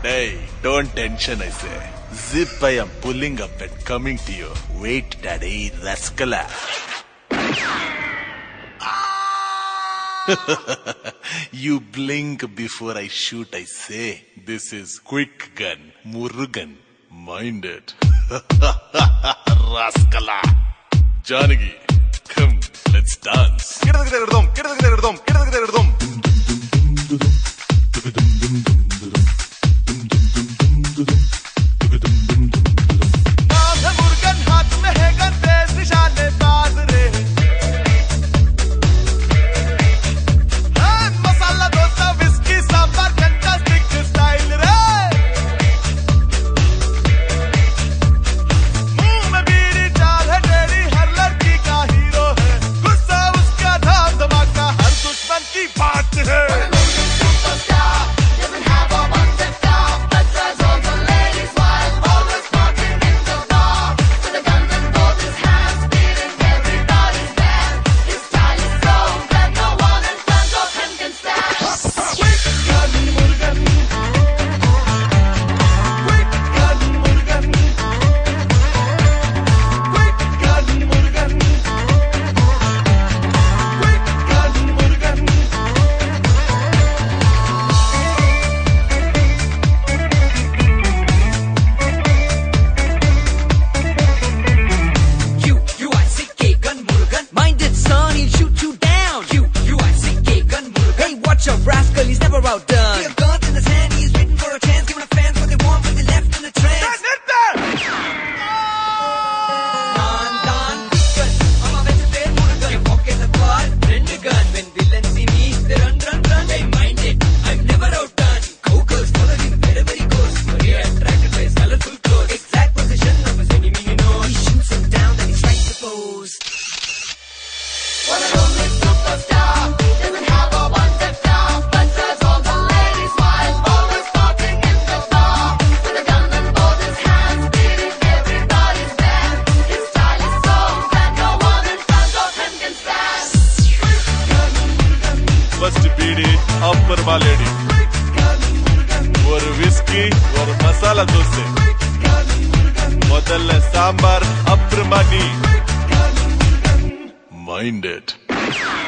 Hey, don't tension, I say. Zip, I am pulling up and coming to you. Wait, daddy, rascal. You blink before I shoot, I say. This is quick gun, Murugan. Mind it. Rascala. Janagi, come, let's dance. Rascal, he's never outdone. He has guns in his hand, he's waiting for a chance, giving the fans what they want when they left in the trance. Don, gun, I'm a vegetarian, gun. You walk in the bar, rent a gun. When villains see me, they run. They mind it, I'm never outdone. Go-girls following wherever he goes. Maria attracted by his colorful clothes. Exact position of his enemy, you know. He shoots him down, then he strikes the pose. One and only superstar, doesn't have a one-step down. First beady, upper malady. ஒரு whiskey, ஒரு மசாலா தோசை. முதல்ல சாம்பார், அப்புறமா நீ. Mind it.